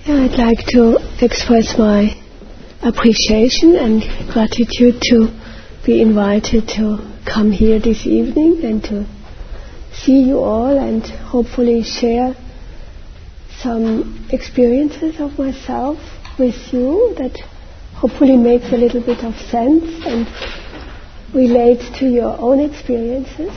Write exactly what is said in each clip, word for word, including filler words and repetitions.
Yeah, I'd like to express my appreciation and gratitude to be invited to come here this evening and to see you all and hopefully share some experiences of myself with you that hopefully makes a little bit of sense and relates to your own experiences.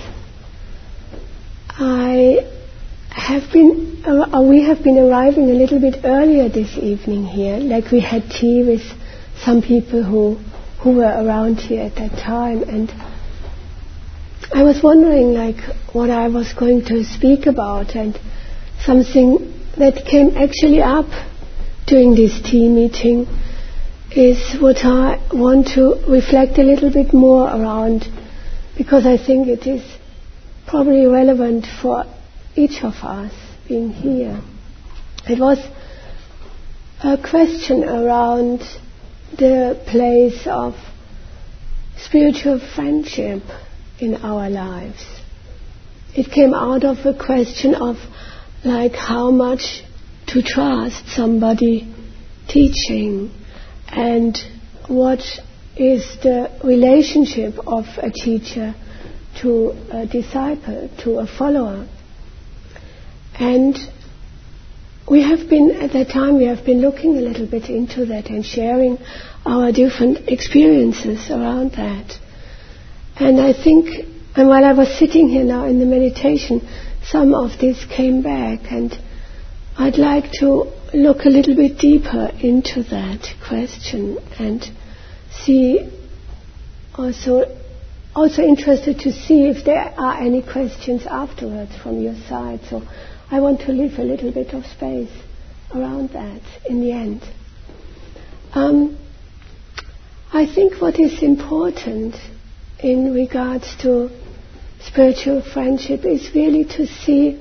I have been, uh, we have been arriving a little bit earlier this evening here, like we had tea with some people who who were around here at that time, and I was wondering like what I was going to speak about, and something that came actually up during this tea meeting is what I want to reflect a little bit more around, because I think it is probably relevant for each of us being here. It was a question around the place of spiritual friendship in our lives. It came out of a question of like how much to trust somebody teaching and what is the relationship of a teacher to a disciple, to a follower. And we have been, at that time, we have been looking a little bit into that and sharing our different experiences around that. And I think, and while I was sitting here now in the meditation, some of this came back, and I'd like to look a little bit deeper into that question and see, also, also interested to see if there are any questions afterwards from your side. So I want to leave a little bit of space around that in the end. Um, I think what is important in regards to spiritual friendship is really to see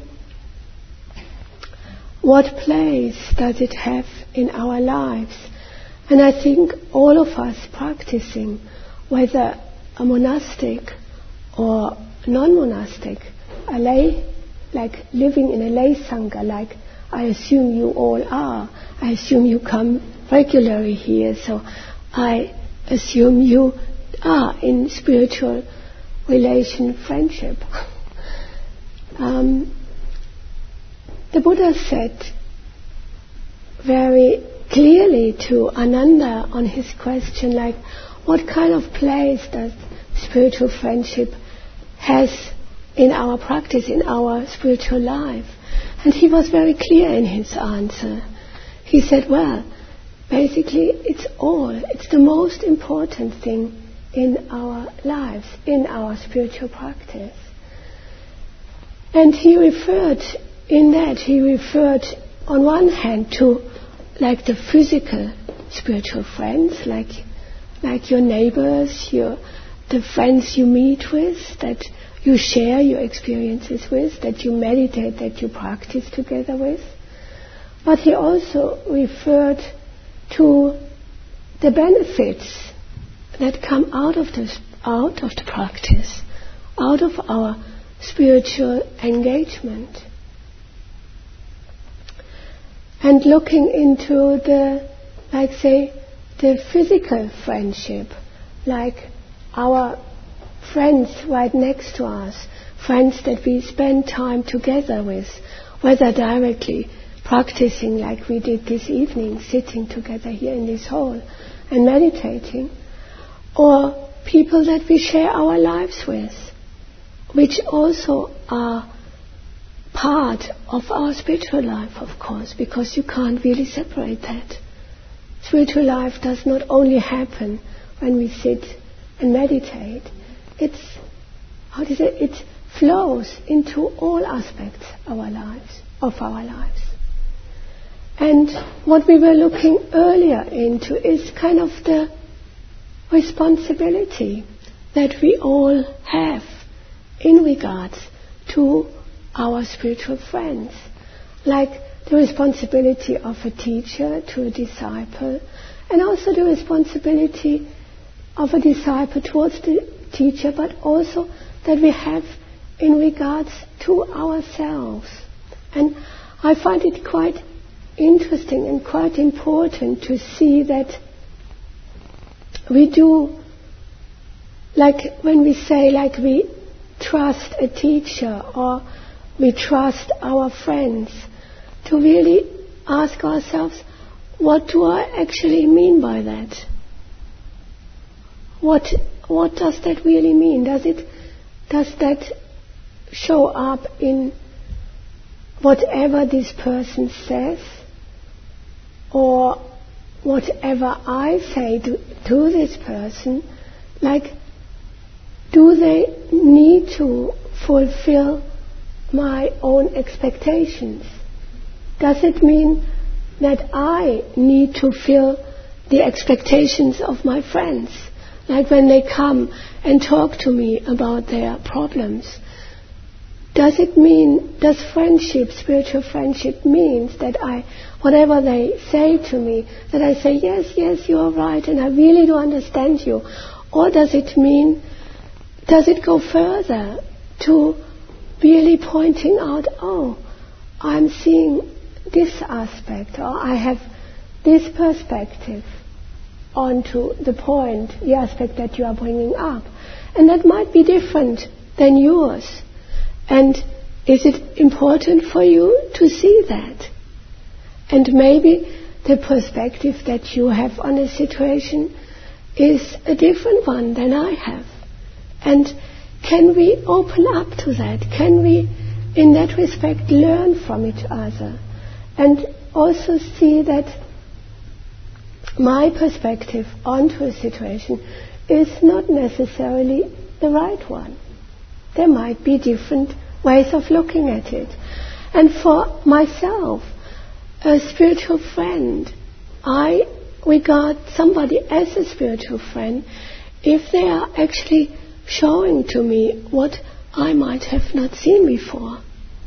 what place does it have in our lives. And I think all of us practicing, whether a monastic or non-monastic, a lay, like living in a lay sangha, like I assume you all are. I assume you come regularly here, so I assume you are in spiritual relation, friendship. um, the Buddha said very clearly to Ananda on his question, like, what kind of place does spiritual friendship has in our practice, in our spiritual life? And he was very clear in his answer. He said, well, basically it's all, it's the most important thing in our lives, in our spiritual practice. And he referred, in that he referred on one hand to like the physical spiritual friends, like like your neighbors, your the friends you meet with, that you share your experiences with, that you meditate, that you practice together with. But he also referred to the benefits that come out of this, out of the practice, out of our spiritual engagement. And looking into the, like say, the physical friendship, like our friends right next to us, friends that we spend time together with, whether directly practicing like we did this evening, sitting together here in this hall and meditating, or people that we share our lives with, which also are part of our spiritual life, of course, because you can't really separate that. Spiritual life does not only happen when we sit and meditate. It's, how do you say, it flows into all aspects of our lives, of our lives. And what we were looking earlier into is kind of the responsibility that we all have in regards to our spiritual friends, like the responsibility of a teacher to a disciple, and also the responsibility of a disciple towards the teacher, but also that we have in regards to ourselves. And I find it quite interesting and quite important to see that we do, like when we say, like we trust a teacher or we trust our friends, to really ask ourselves, what do I actually mean by that? What what does that really mean? Does it does that show up in whatever this person says, or whatever I say to, to this person? Like, do they need to fulfill my own expectations? Does it mean that I need to fill the expectations of my friends? Like when they come and talk to me about their problems. Does it mean, does friendship, spiritual friendship means that I, whatever they say to me, that I say, yes, yes, you are right, and I really do understand you? Or does it mean, does it go further to really pointing out, oh, I'm seeing this aspect, or I have this perspective onto the point, the aspect that you are bringing up. And that might be different than yours. And is it important for you to see that? And maybe the perspective that you have on a situation is a different one than I have. And can we open up to that? Can we, in that respect, learn from each other? And also see that my perspective onto a situation is not necessarily the right one. There might be different ways of looking at it. And for myself, a spiritual friend, I regard somebody as a spiritual friend if they are actually showing to me what I might have not seen before.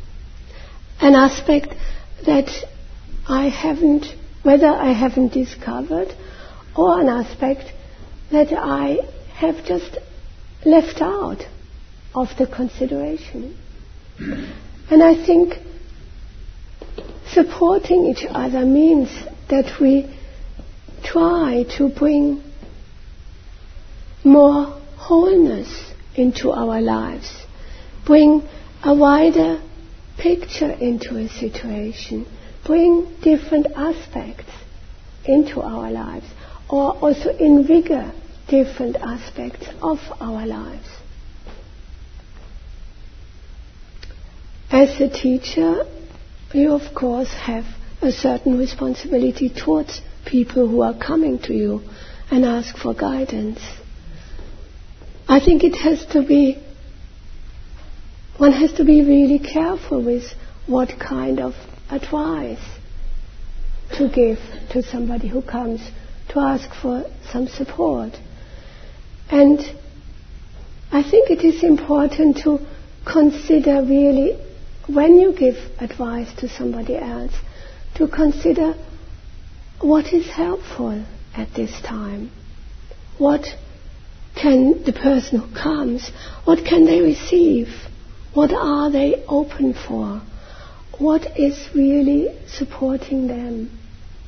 An aspect that I haven't, whether I haven't discovered, or an aspect that I have just left out of the consideration. And I think supporting each other means that we try to bring more wholeness into our lives, bring a wider picture into a situation, bring different aspects into our lives, or also invigorate different aspects of our lives. As a teacher, you of course have a certain responsibility towards people who are coming to you and ask for guidance. I think it has to be, one has to be really careful with what kind of advice to give to somebody who comes to ask for some support. And I think it is important to consider really, when you give advice to somebody else, to consider what is helpful at this time. What can the person who comes, what can they receive? What are they open for? What is really supporting them?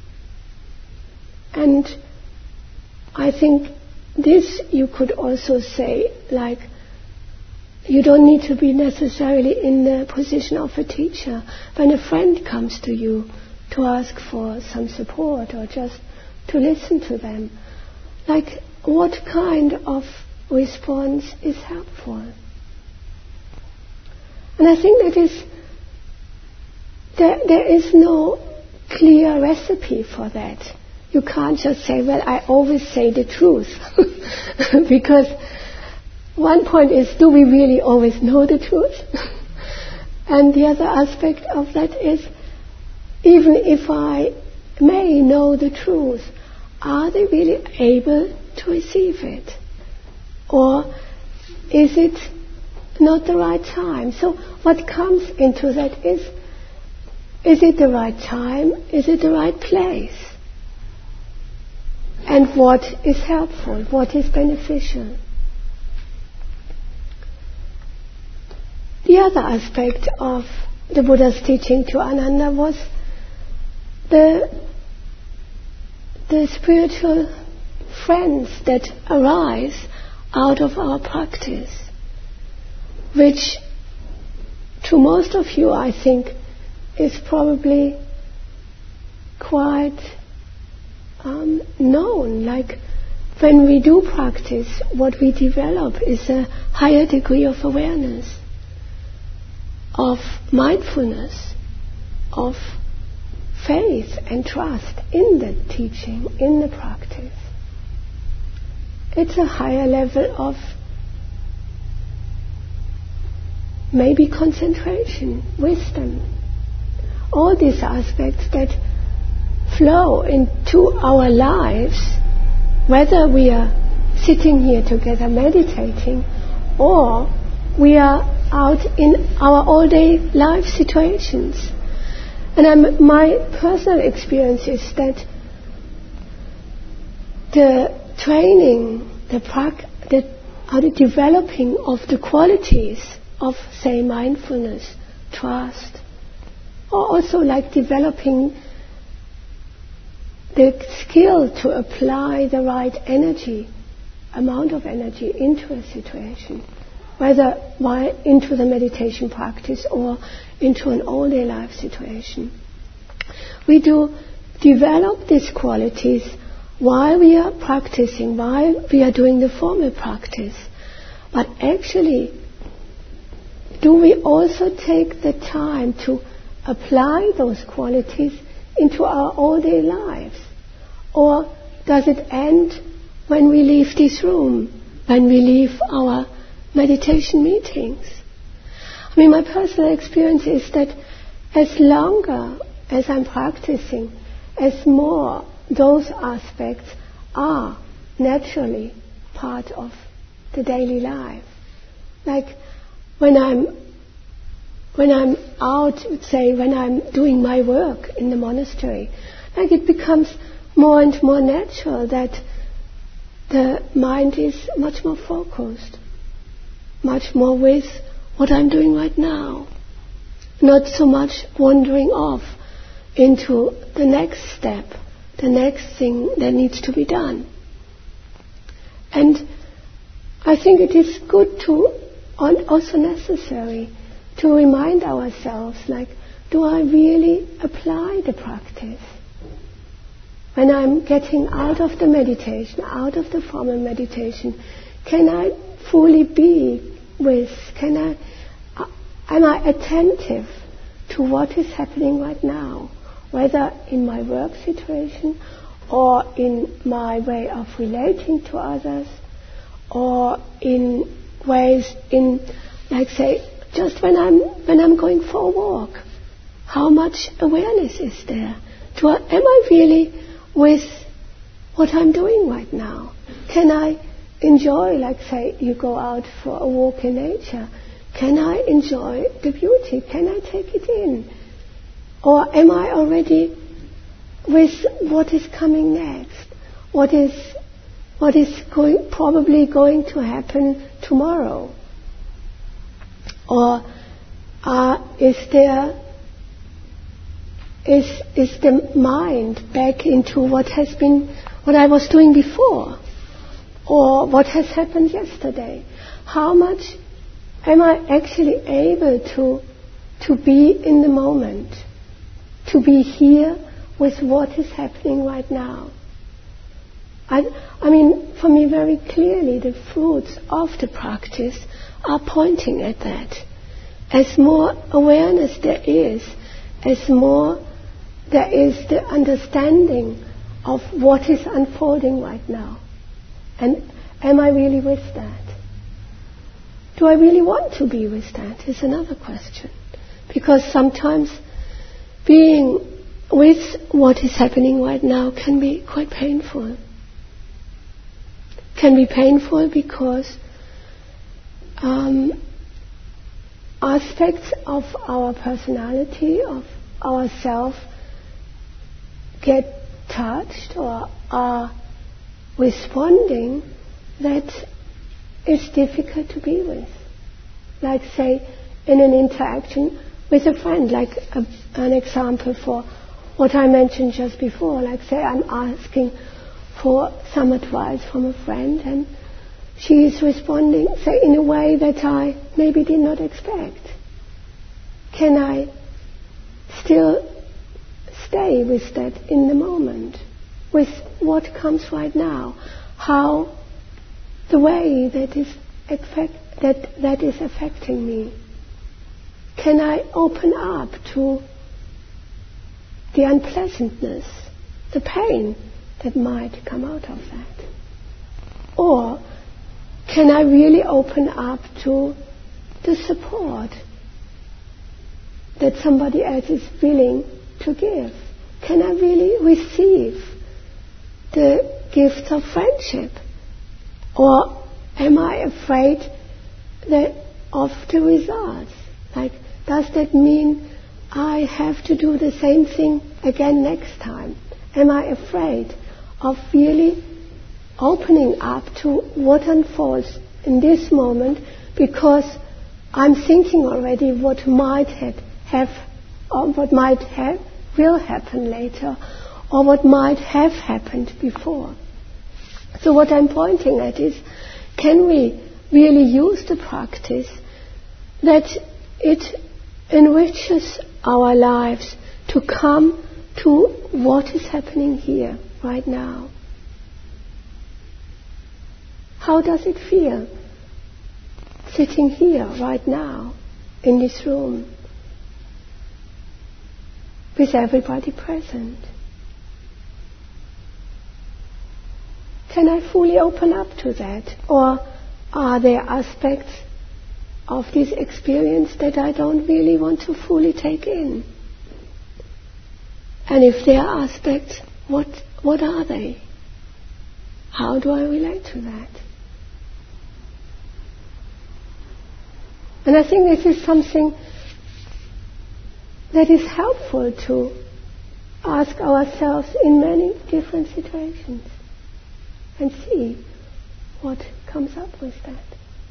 And I think this you could also say, like, you don't need to be necessarily in the position of a teacher. When a friend comes to you to ask for some support or just to listen to them, like, what kind of response is helpful? And I think that is, there, there is no clear recipe for that. You can't just say, well, I always say the truth. Because one point is, do we really always know the truth? And the other aspect of that is, even if I may know the truth, are they really able to receive it? Or is it not the right time? So what comes into that is, is it the right time? Is it the right place? And what is helpful? What is beneficial? The other aspect of the Buddha's teaching to Ananda was the, the spiritual friends that arise out of our practice, which to most of you, I think, is probably quite um, known. Like when we do practice, what we develop is a higher degree of awareness, of mindfulness, of faith and trust in the teaching, in the practice. It's a higher level of maybe concentration, wisdom, all these aspects that flow into our lives, whether we are sitting here together meditating or we are out in our all-day life situations. And I'm, my personal experience is that the training, the, prac- the, uh, the developing of the qualities of, say, mindfulness, trust, or also like developing the skill to apply the right energy, amount of energy into a situation, whether while into the meditation practice or into an all-day life situation. We do develop these qualities while we are practicing, while we are doing the formal practice. But actually, do we also take the time to apply those qualities into our all-day lives? Or does it end when we leave this room, when we leave our meditation meetings? I mean, my personal experience is that as longer as I'm practicing, as more those aspects are naturally part of the daily life. Like when I'm when I'm out, say, when I'm doing my work in the monastery, like it becomes more and more natural that the mind is much more focused, much more with what I'm doing right now, not so much wandering off into the next step, the next thing that needs to be done. And I think it is good to, also necessary, to remind ourselves, like, do I really apply the practice? When I'm getting out of the meditation, out of the formal meditation, can I fully be with, can I, uh, am I attentive to what is happening right now, whether in my work situation or in my way of relating to others, or in ways in, like say, just when I'm when I'm going for a walk, how much awareness is there? Do I, am I really with what I'm doing right now? Can I enjoy, like say, you go out for a walk in nature? Can I enjoy the beauty? Can I take it in? Or am I already with what is coming next? What is what is going, probably going to happen tomorrow? Or uh, is there is is the mind back into what has been, what I was doing before, or what has happened yesterday? How much am I actually able to to be in the moment, to be here with what is happening right now? I, I mean, for me very clearly, the fruits of the practice are pointing at that. As more awareness there is, as more there is the understanding of what is unfolding right now. And am I really with that? Do I really want to be with that is another question. Because sometimes being with what is happening right now can be quite painful. Can be painful because um, aspects of our personality, of ourself, get touched or are responding that is difficult to be with. Like, say, in an interaction with a friend, like a, an example for what I mentioned just before, like say I'm asking for some advice from a friend and she is responding, say, in a way that I maybe did not expect. Can I still stay with that in the moment, with what comes right now, how the way that is affect, that that is affecting me? Can I open up to the unpleasantness, the pain that might come out of that? Or can I really open up to the support that somebody else is willing to give? Can I really receive the gifts of friendship? Or am I afraid that of the results? Like, does that mean I have to do the same thing again next time? Am I afraid of really opening up to what unfolds in this moment because I'm thinking already what might have, have or what might have will happen later, or what might have happened before? So what I'm pointing at is, can we really use the practice that it enriches our lives to come to what is happening here, right now? How does it feel sitting here, right now, in this room, with everybody present? Can I fully open up to that? Or are there aspects of this experience that I don't really want to fully take in? And if there are aspects, what what are they? How do I relate to that? And I think this is something that is helpful to ask ourselves in many different situations and see what comes up with that.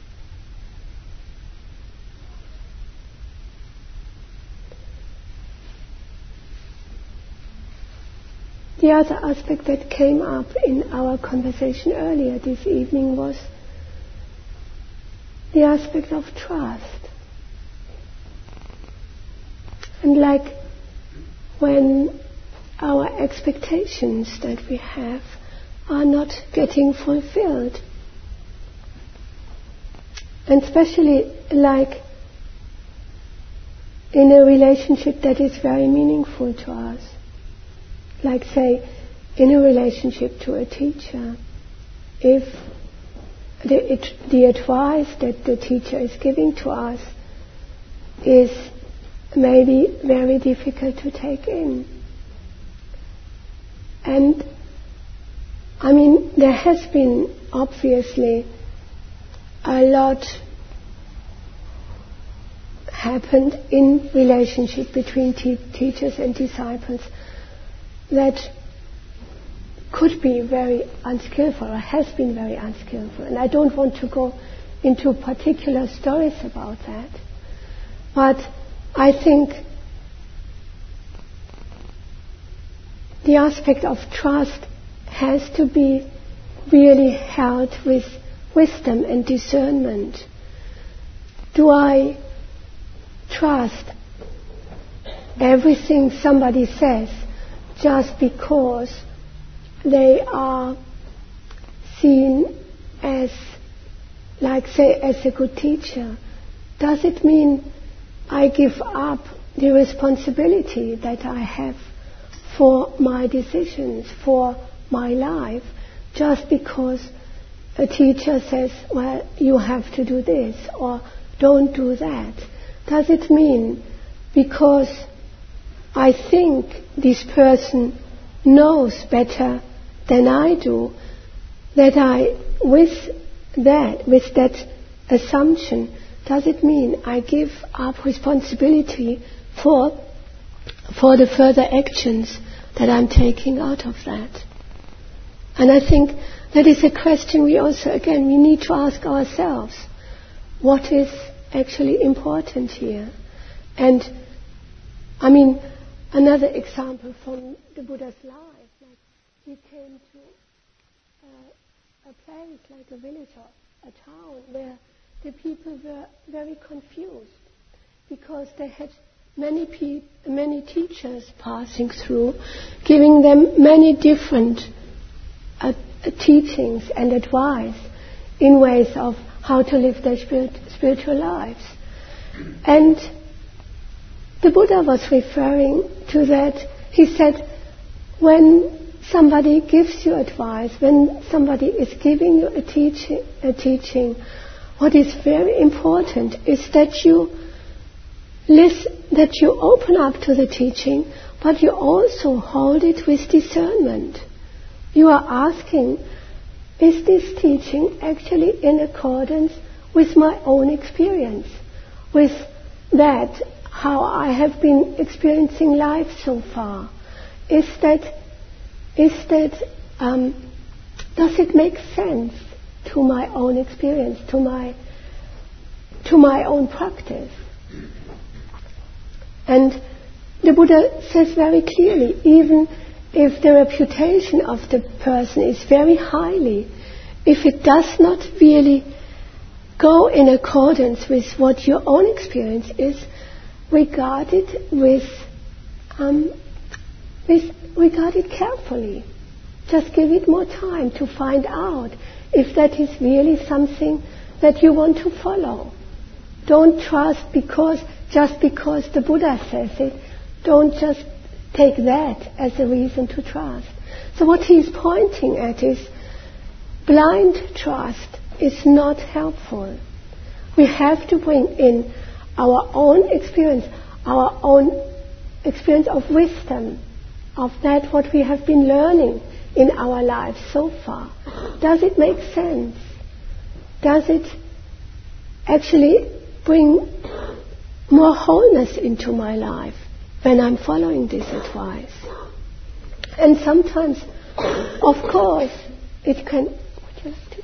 The other aspect that came up in our conversation earlier this evening was the aspect of trust. And like when our expectations that we have are not getting fulfilled. And especially like in a relationship that is very meaningful to us. Like say, in a relationship to a teacher, if the, it, the advice that the teacher is giving to us is maybe very difficult to take in. And I mean, there has been obviously a lot happened in relationship between te- teachers and disciples that could be very unskillful, or has been very unskillful. And I don't want to go into particular stories about that. But I think the aspect of trust has to be really held with wisdom and discernment. Do I trust everything somebody says just because they are seen as, like say, as a good teacher? Does it mean I give up the responsibility that I have for my decisions, for my life, just because a teacher says, well, you have to do this or don't do that? Does it mean because I think this person knows better than I do, that I, with that, with that assumption, does it mean I give up responsibility for for the further actions that I'm taking out of that? And I think that is a question we also, again, we need to ask ourselves. What is actually important here? And, I mean, another example from the Buddha's life. Like he came to uh, a place like a village or a town where the people were very confused because they had many pe- many teachers passing through, giving them many different uh, teachings and advice in ways of how to live their spirit, spiritual lives. And the Buddha was referring to that. He said, when somebody gives you advice, when somebody is giving you a teaching, a teaching, what is very important is that you listen, that you open up to the teaching, but you also hold it with discernment. You are asking, is this teaching actually in accordance with my own experience, with that, how I have been experiencing life so far? Is that, is that, um, does it make sense to my own experience, to my, to my own practice? And the Buddha says very clearly, even if the reputation of the person is very highly, if it does not really go in accordance with what your own experience is, regard it with, um, with regard it carefully. Just give it more time to find out if that is really something that you want to follow. Don't trust because just because the Buddha says it. Don't just take that as a reason to trust. So what he is pointing at is blind trust is not helpful. We have to bring in our own experience, our own experience of wisdom, of that what we have been learning in our lives so far. Does it make sense? Does it actually bring more wholeness into my life when I'm following this advice? And sometimes, of course, it can... Would you like to do?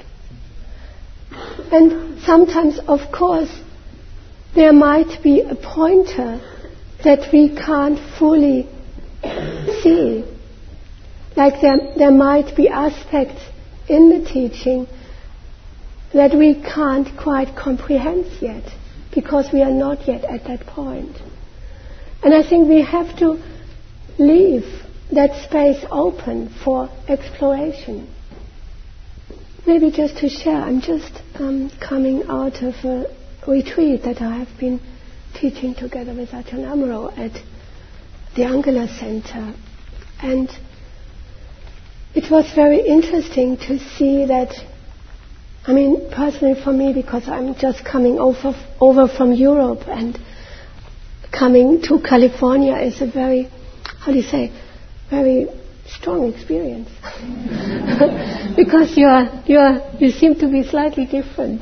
And sometimes, of course, there might be a pointer that we can't fully see. Like there, there might be aspects in the teaching that we can't quite comprehend yet, because we are not yet at that point. And I think we have to leave that space open for exploration. Maybe just to share, I'm just um, coming out of a retreat that I have been teaching together with Ajahn Amaro at the Angela Center. And it was very interesting to see that, I mean, personally for me, because I'm just coming over, over from Europe, and coming to California is a very, how do you say, very strong experience. Because you are, you are, you seem to be slightly different.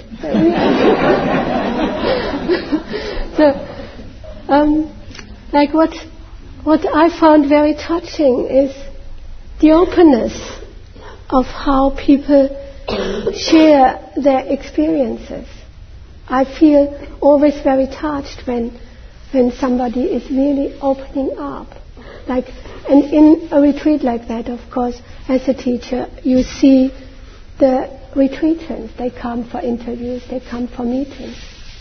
So, um, like what, what I found very touching is the openness of how people share their experiences. I feel always very touched when when somebody is really opening up. Like, and in a retreat like that, of course, as a teacher, you see the retreatants. They come for interviews, they come for meetings.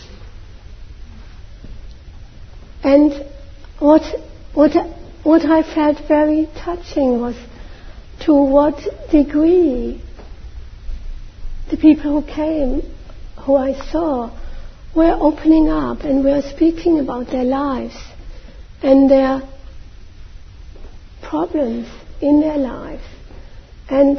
And what what what I felt very touching was to what degree the people who came, who I saw, were opening up and were speaking about their lives and their problems in their lives. And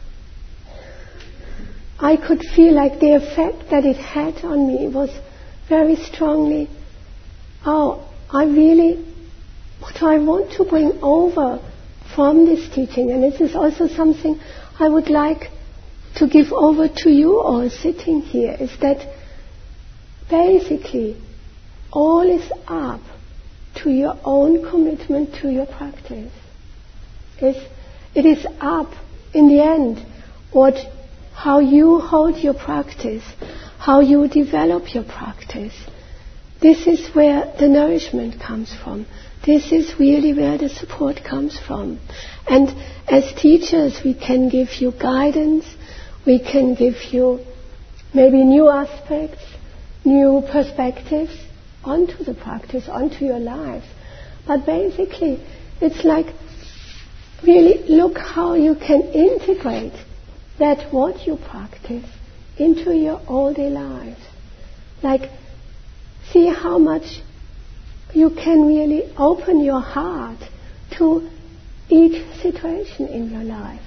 I could feel like the effect that it had on me was very strongly, oh, I really, what I want to bring over from this teaching, and this is also something I would like to give over to you all sitting here, is that basically all is up to your own commitment to your practice. It's, it is up in the end what, how you hold your practice, how you develop your practice. this is where the nourishment comes from. This is really where the support comes from. And as teachers, we can give you guidance, we can give you maybe new aspects, new perspectives onto the practice, onto your lives. But basically, it's like really look how you can integrate that what you practice into your all-day lives. Like, see how much you can really open your heart to each situation in your life.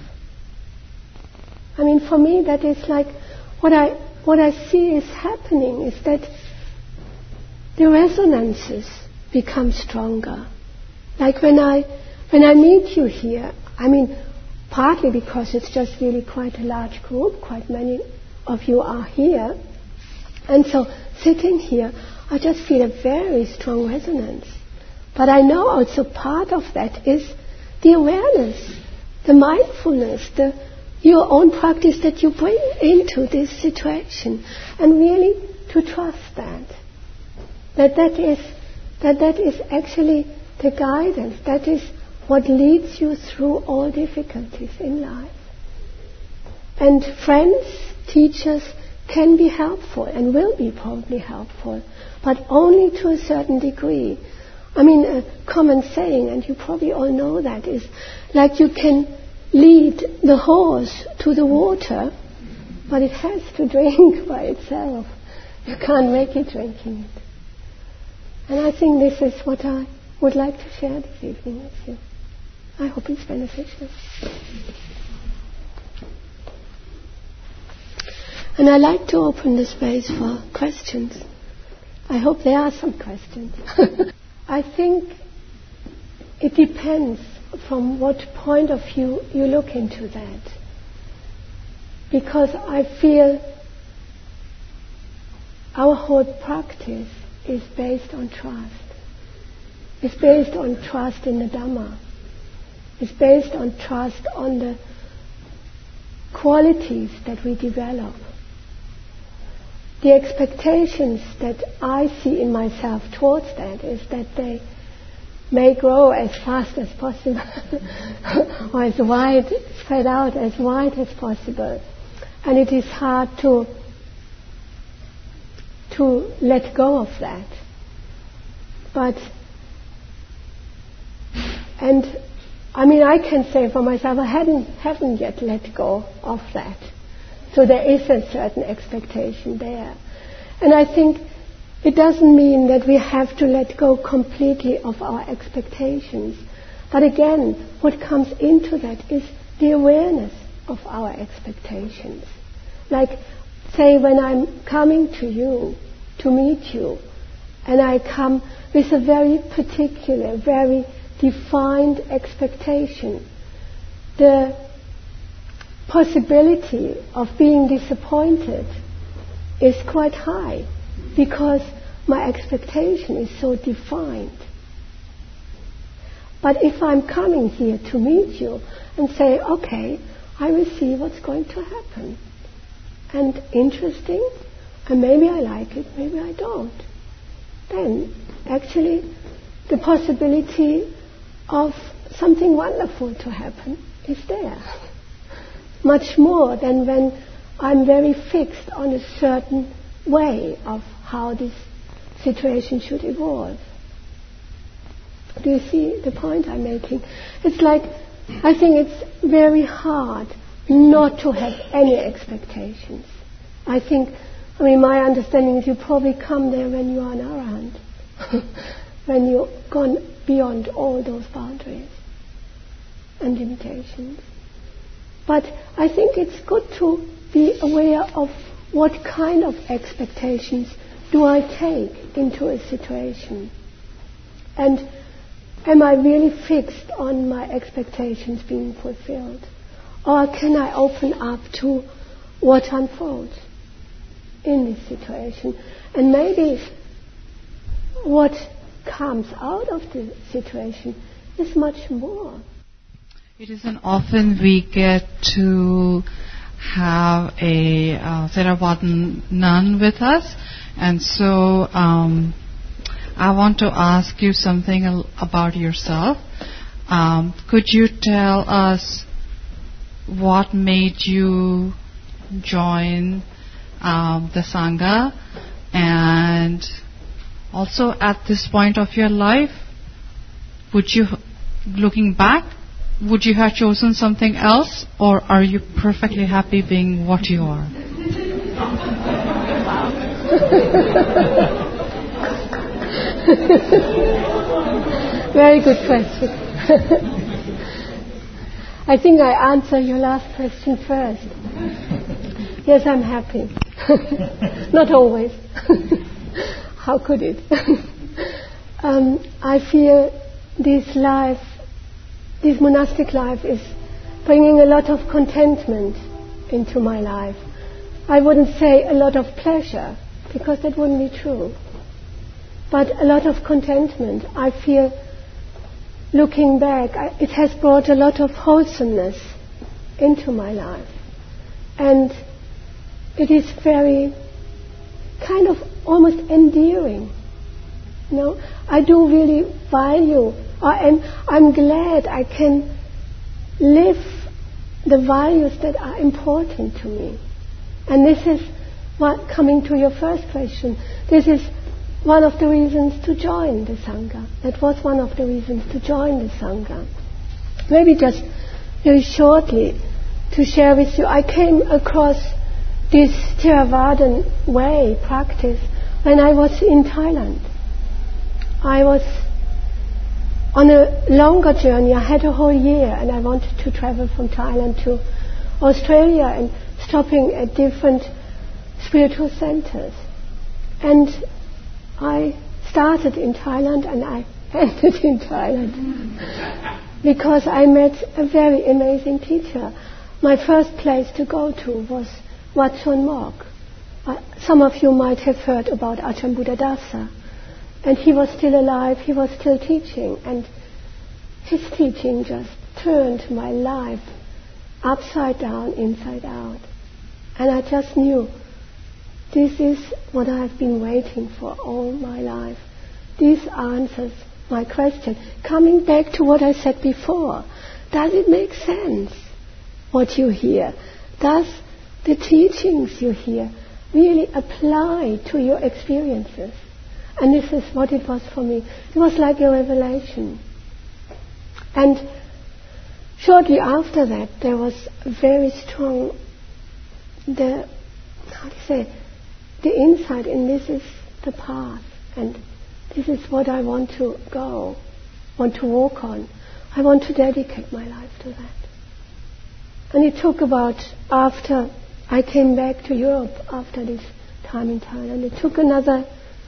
I mean, for me, that is like what I what I see is happening is that the resonances become stronger. Like when I when I meet you here, I mean, partly because it's just really quite a large group, quite many of you are here, and so sitting here, I just feel a very strong resonance. But I know also part of that is the awareness, the mindfulness, the your own practice that you bring into this situation, and really to trust that. That that is that that is actually the guidance, that is what leads you through all difficulties in life. And friends, teachers can be helpful and will be probably helpful, but only to a certain degree. I mean, a common saying, and you probably all know that, is like you can lead the horse to the water, but it has to drink by itself. You can't make it drinking it. And I think this is what I would like to share this evening with you. I hope it's beneficial. And I like to open the space for questions. I hope there are some questions. I think it depends from what point of view you look into that. Because I feel our whole practice is based on trust. It's based on trust in the Dhamma. It's based on trust on the qualities that we develop. The expectations that I see in myself towards that is that they may grow as fast as possible or as wide, spread out as wide as possible. And it is hard to to let go of that. But, and I mean, I can say for myself, I hadn't, haven't yet let go of that. So there is a certain expectation there. And I think it doesn't mean that we have to let go completely of our expectations. But again, what comes into that is the awareness of our expectations. Like, say, when I'm coming to you, to meet you, and I come with a very particular, very defined expectation, the possibility of being disappointed is quite high because my expectation is so defined. But if I'm coming here to meet you and say, okay, I will see what's going to happen, and interesting, and maybe I like it, maybe I don't, then actually the possibility of something wonderful to happen is there. Much more than when I'm very fixed on a certain way of how this situation should evolve. Do you see the point I'm making? It's like, I think it's very hard not to have any expectations. I think, I mean, my understanding is you probably come there when you are an arahant, when you've gone beyond all those boundaries and limitations. But I think it's good to be aware of what kind of expectations do I take into a situation. And am I really fixed on my expectations being fulfilled? Or can I open up to what unfolds in this situation? And maybe what comes out of the situation is much more. It isn't often we get to have a uh, Theravada nun with us, and so um, I want to ask you something al- about yourself. Um, could you tell us what made you join um, the Sangha, and also at this point of your life, would you, looking back, would you have chosen something else, or are you perfectly happy being what you are? Very good question. I think I answer your last question first. Yes, I'm happy. Not always. How could it? um, I feel this life, this monastic life is bringing a lot of contentment into my life. I wouldn't say a lot of pleasure, because that wouldn't be true. But a lot of contentment. I feel, looking back, I, it has brought a lot of wholesomeness into my life. And it is very kind of almost endearing. You know, I do really value, or am, I'm glad I can live the values that are important to me. And this is what, coming to your first question, this is one of the reasons to join the Sangha. That was one of the reasons to join the Sangha. Maybe just very shortly to share with you, I came across this Theravadan way, practice, when I was in Thailand. I was on a longer journey. I had a whole year, and I wanted to travel from Thailand to Australia and stopping at different spiritual centers. And I started in Thailand and I ended in Thailand because I met a very amazing teacher. My first place to go to was Wat Chon Mok. Uh, some of you might have heard about Ajahn Buddhadasa. And he was still alive, he was still teaching, and his teaching just turned my life upside down, inside out. And I just knew, this is what I've been waiting for all my life. This answers my question. Coming back to what I said before, does it make sense, what you hear? Does the teachings you hear really apply to your experiences? And this is what it was for me. It was like a revelation. And shortly after that, there was a very strong, the, how do you say, the insight in this is the path, and this is what I want to go, want to walk on. I want to dedicate my life to that. And it took about, after I came back to Europe, after this time in Thailand, it took another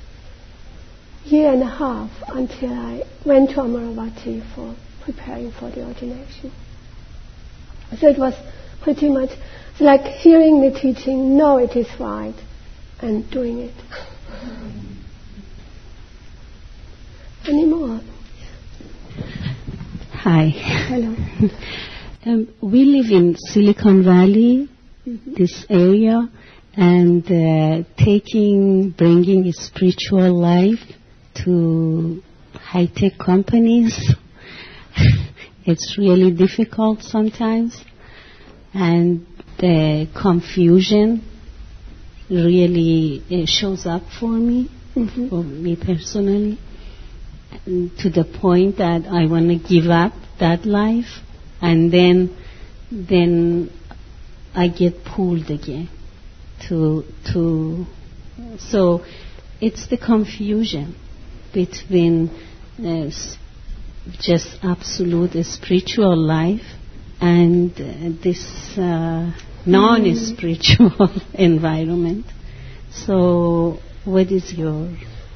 year and a half until I went to Amaravati for preparing for the ordination. So it was pretty much like hearing the teaching, know it is right, and doing it. Any more? Hi. Hello. um, we live in Silicon Valley, mm-hmm. this area, and uh, taking, bringing a spiritual life to high-tech companies, it's really difficult sometimes, and the confusion really uh, shows up for me, mm-hmm. for me personally, and to the point that I want to give up that life, and then then I get pulled again to to so it's the confusion between uh, just absolute uh, spiritual life and uh, this uh, non-spiritual mm. environment. So what is your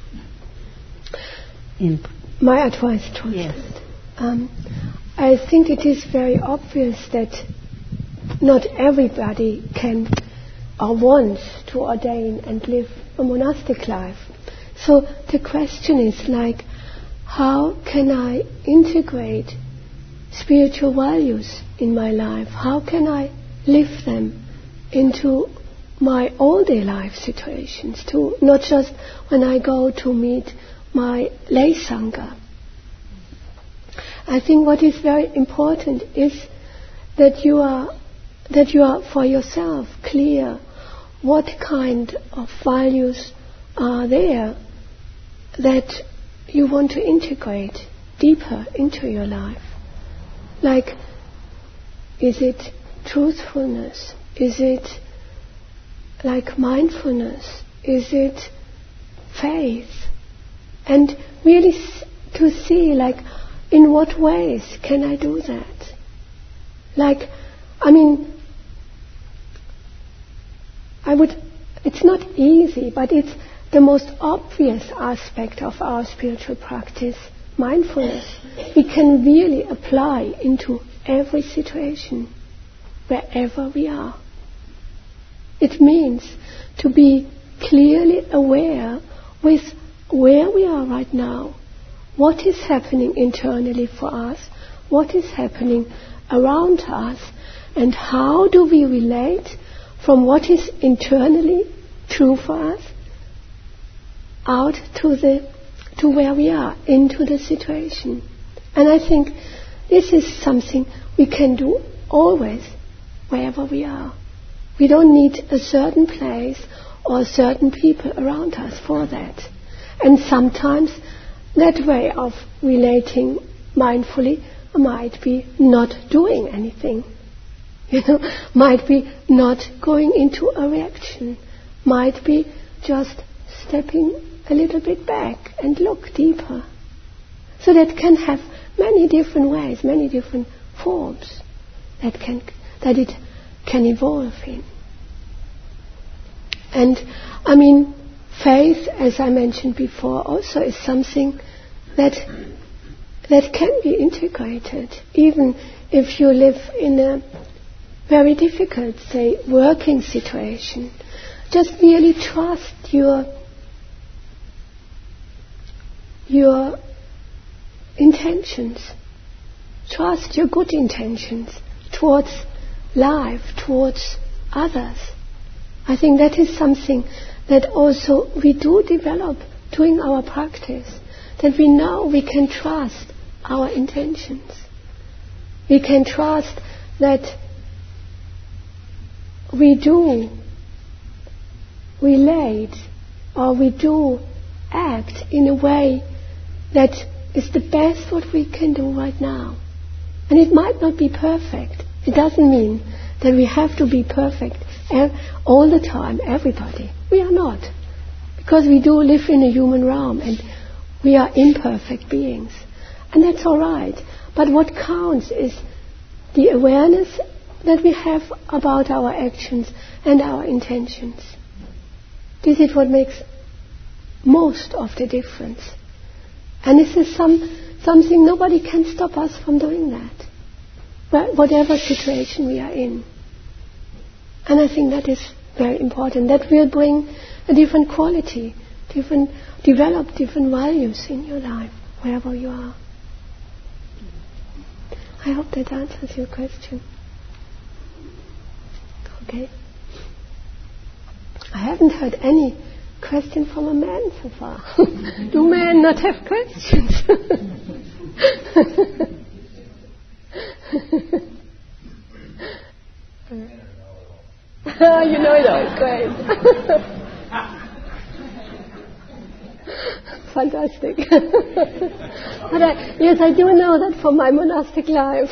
input? My advice towards yes. that. Um, I think it is very obvious that not everybody can or wants to ordain and live a monastic life. So the question is like, how can I integrate spiritual values in my life? How can I live them into my all-day life situations, to not just when I go to meet my lay Sangha. I think what is very important is that you are that you are for yourself clear what kind of values are there that you want to integrate deeper into your life. Like, is it truthfulness? Is it like mindfulness? Is it faith? And really s- to see, like, in what ways can I do that? Like, I mean, I would, it's not easy, but it's the most obvious aspect of our spiritual practice, mindfulness. We can really apply into every situation, wherever we are. It means to be clearly aware with where we are right now, what is happening internally for us, what is happening around us, and how do we relate from what is internally true for us out to the to where we are, into the situation. And I think this is something we can do always, wherever we are. We don't need a certain place or certain people around us for that. And sometimes that way of relating mindfully might be not doing anything. You know, might be not going into a reaction. Might be just stepping a little bit back and look deeper. So that can have many different ways, many different forms that can that it can evolve in. And I mean, faith, as I mentioned before, also is something that that can be integrated, even if you live in a very difficult, say, working situation. Just really trust your your intentions. Trust your good intentions towards life, towards others. I think that is something that also we do develop during our practice, that we know we can trust our intentions. We can trust that we do relate or we do act in a way that is the best what we can do right now. And it might not be perfect. It doesn't mean that we have to be perfect all the time, everybody. We are not. Because we do live in a human realm and we are imperfect beings. And that's all right. But what counts is the awareness that we have about our actions and our intentions. This is what makes most of the difference. And this is some something nobody can stop us from doing that, but whatever situation we are in. And I think that is very important. That will bring a different quality, different, develop different values in your life, wherever you are. I hope that answers your question. Okay. I haven't heard any question from a man so far. Do men not have questions? You know it all, great. Fantastic. But I, yes, I do know that from my monastic life.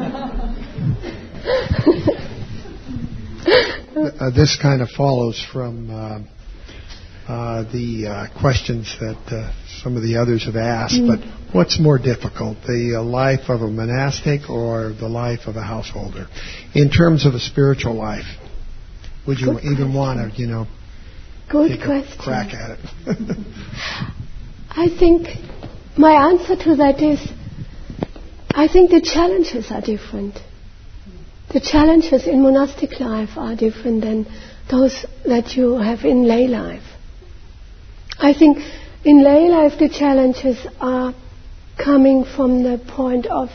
uh, this kind of follows from uh, uh, the uh, questions that uh, some of the others have asked. Mm. But what's more difficult, the uh, life of a monastic or the life of a householder? In terms of a spiritual life, would you Good even question. want to, you know, Good take question. a crack at it? I think my answer to that is, I think the challenges are different. The challenges in monastic life are different than those that you have in lay life. I think in lay life the challenges are coming from the point of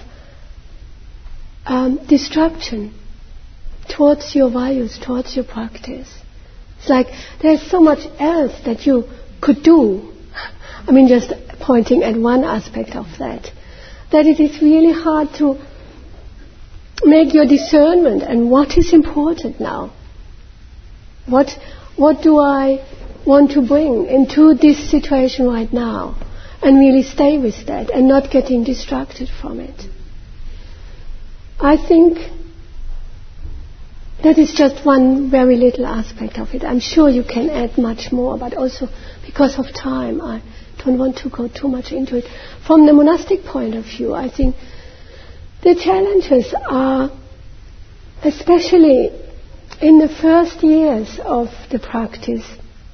um, destruction towards your values, towards your practice. It's like there's so much else that you could do I mean, just pointing at one aspect of that, that it is really hard to make your discernment and what is important now. What, what do I want to bring into this situation right now? And really stay with that and not getting distracted from it. I think that is just one very little aspect of it. I'm sure you can add much more, but also because of time, I don't want to go too much into it. From the monastic point of view, I think the challenges are, especially in the first years of the practice,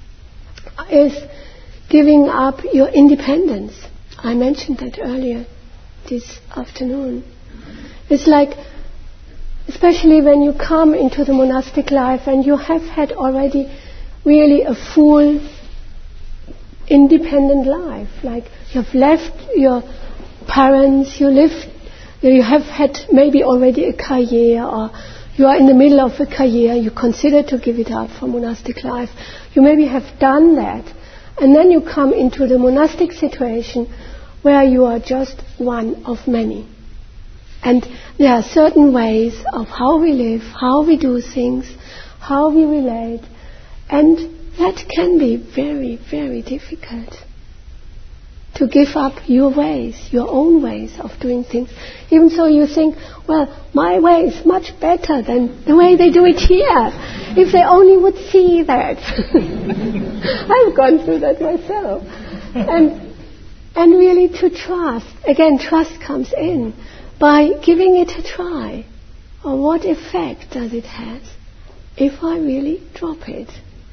is giving up your independence. I mentioned that earlier this afternoon. It's like, especially when you come into the monastic life and you have had already really a full independent life, like you have left your parents, you lived, you have had maybe already a career, or you are in the middle of a career, you consider to give it up for monastic life. You maybe have done that, and then you come into the monastic situation where you are just one of many. And there are certain ways of how we live, how we do things, how we relate, and that can be very, very difficult. To give up your ways, your own ways of doing things. Even so you think, well, my way is much better than the way they do it here. If they only would see that. I've gone through that myself. And, and really to trust, again, trust comes in by giving it a try. Or what effect does it have if I really drop it?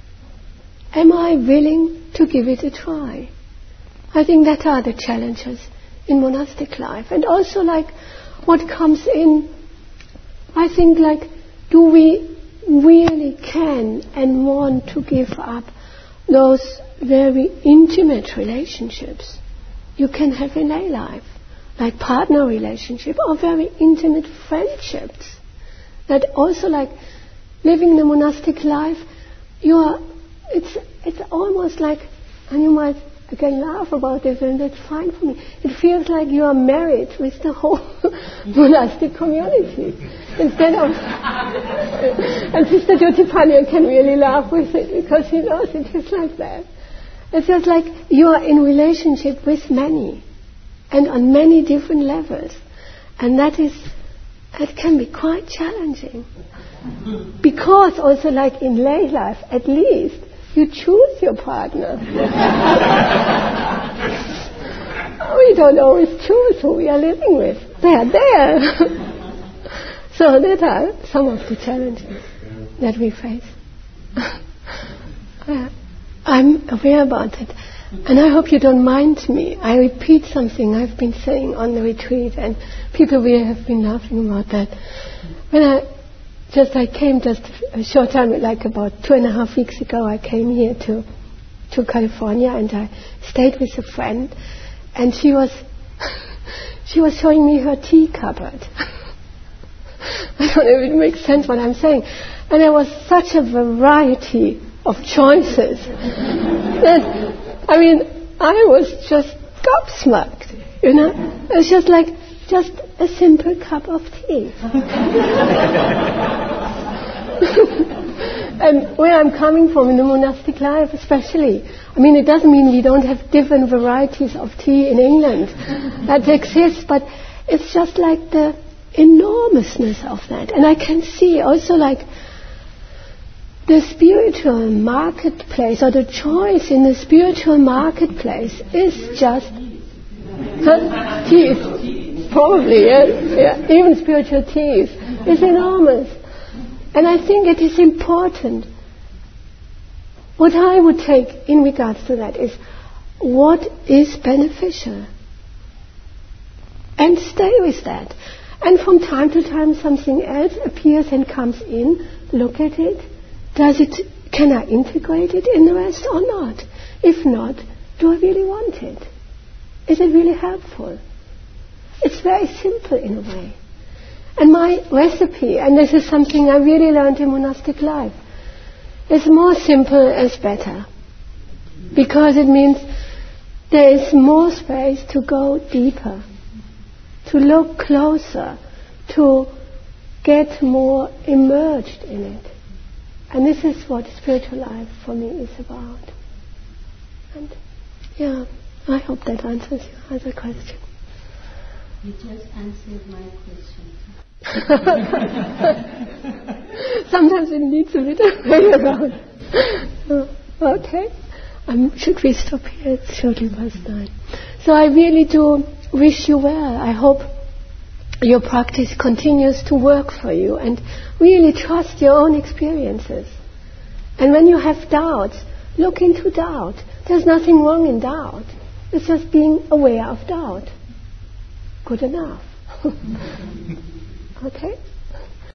Am I willing to give it a try? I think that are the challenges in monastic life. And also like what comes in, I think like, do we really can and want to give up those very intimate relationships you can have in lay life, like partner relationship or very intimate friendships, that also like living the monastic life, you are, it's, it's almost like, and you might I can laugh about this, and that's fine for me. It feels like you are married with the whole monastic community. Instead of... and Sister Jyotipanya can really laugh with it, because she knows it is like that. It's just like you are in relationship with many, and on many different levels. And that is, that can be quite challenging. Because also like in lay life, at least, you choose your partner. We don't always choose who we are living with. They are there. So that are some of the challenges that we face. I'm aware about it. And I hope you don't mind me. I repeat something I've been saying on the retreat, and people really have been laughing about that. When I Just I came just a short time, like about two and a half weeks ago, I came here to to California, and I stayed with a friend, and she was she was showing me her tea cupboard. I don't know if it makes sense what I'm saying. And there was such a variety of choices that, I mean, I was just gobsmacked, you know. It was just like, just a simple cup of tea. And where I'm coming from in the monastic life especially, I mean, it doesn't mean we don't have different varieties of tea in England that exists, but it's just like the enormousness of that. And I can see also like the spiritual marketplace, or the choice in the spiritual marketplace is just huh? tea is probably, yes, yeah, even spiritual teas is enormous. And I think it is important. What I would take in regards to that is what is beneficial. And stay with that. And from time to time something else appears and comes in. Look at it. Does it, can I integrate it in the rest or not? If not, do I really want it? Is it really helpful? It's very simple in a way. And my recipe, and this is something I really learned in monastic life, is more simple is better. Because it means there is more space to go deeper, to look closer, to get more immersed in it. And this is what spiritual life for me is about. And yeah, I hope that answers your other question. You just answered my question. Sometimes it needs a little way around. So, okay. Um, should we stop here? It's shortly past nine. So I really do wish you well. I hope your practice continues to work for you, and really trust your own experiences. And when you have doubts, look into doubt. There's nothing wrong in doubt. It's just being aware of doubt. Good enough. Okay?